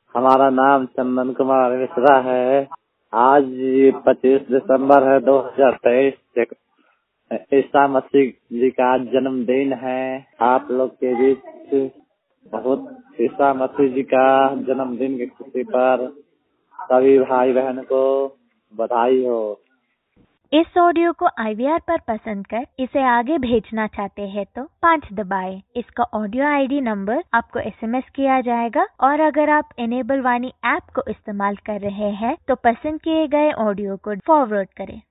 हमारा नाम चंदन कुमार मिश्रा है। आज 25 दिसंबर है 2023। ईसा मसीह जी का जन्मदिन है। आप लोग के बीच बहुत ईसा मसीह जी का जन्मदिन की खुशी पर सभी भाई बहन को बधाई हो। इस ऑडियो को IVR पर पसंद कर इसे आगे भेजना चाहते हैं तो 5 दबाएं। इसका ऑडियो ID नंबर आपको SMS किया जाएगा और अगर आप इनेबल वाणी ऐप को इस्तेमाल कर रहे हैं तो पसंद किए गए ऑडियो को फॉरवर्ड करें।